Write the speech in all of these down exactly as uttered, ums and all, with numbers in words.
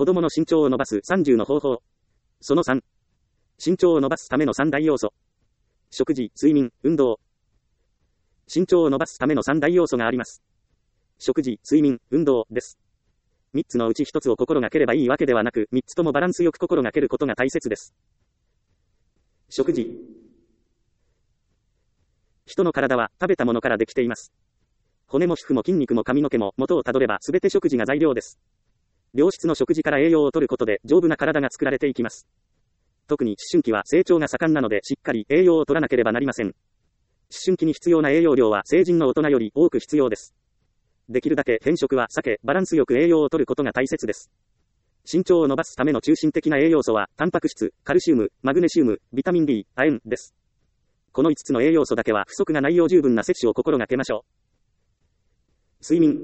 子供の身長を伸ばすさんじゅうの方法。そのさん。身長を伸ばすためのさん大要素。食事、睡眠、運動。身長を伸ばすためのさん大要素があります。食事、睡眠、運動です。みっつのうちひとつを心がければいいわけではなく、みっつともバランスよく心がけることが大切です。食事。人の体は食べたものからできています。骨も皮膚も筋肉も髪の毛も元をたどればすべて食事が材料です。良質の食事から栄養を取ることで丈夫な体が作られていきます。特に思春期は成長が盛んなのでしっかり栄養を取らなければなりません。思春期に必要な栄養量は成人の大人より多く必要です。できるだけ偏食は避け、バランスよく栄養を取ることが大切です。身長を伸ばすための中心的な栄養素は、タンパク質、カルシウム、マグネシウム、ビタミン D、亜鉛です。このいつつの栄養素だけは不足がないよう十分な摂取を心がけましょう。睡眠。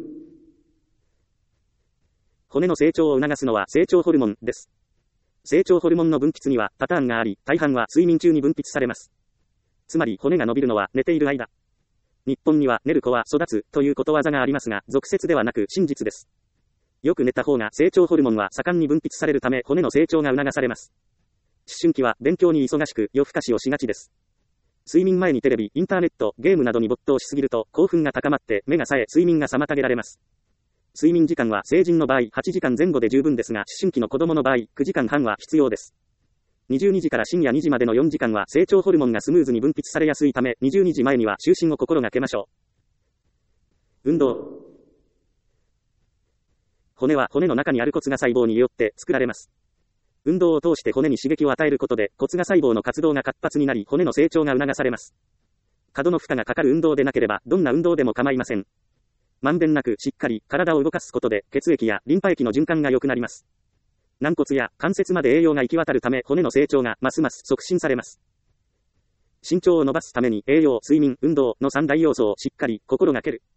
骨の成長を促すのは成長ホルモンです。成長ホルモンの分泌にはパターンがあり、大半は睡眠中に分泌されます。つまり骨が伸びるのは寝ている間。日本には寝る子は育つということわざがありますが、俗説ではなく真実です。よく寝た方が成長ホルモンは盛んに分泌されるため骨の成長が促されます。思春期は勉強に忙しく夜更かしをしがちです。睡眠前にテレビ、インターネット、ゲームなどに没頭しすぎると興奮が高まって目が冴え睡眠が妨げられます。睡眠時間は成人の場合はちじかんぜん後で十分ですが、思春期の子供の場合くじかんはんは必要です。にじゅうにじから深夜にじまでのよんじかんは成長ホルモンがスムーズに分泌されやすいため、にじゅうにじまえには就寝を心がけましょう。運動。骨は骨の中にある骨芽細胞によって作られます。運動を通して骨に刺激を与えることで骨芽細胞の活動が活発になり骨の成長が促されます。過度の負荷がかかる運動でなければどんな運動でも構いません。まんべんなくしっかり体を動かすことで血液やリンパ液の循環が良くなります。軟骨や関節まで栄養が行き渡るため骨の成長がますます促進されます。身長を伸ばすために栄養、睡眠、運動のさん大要素をしっかり心がける。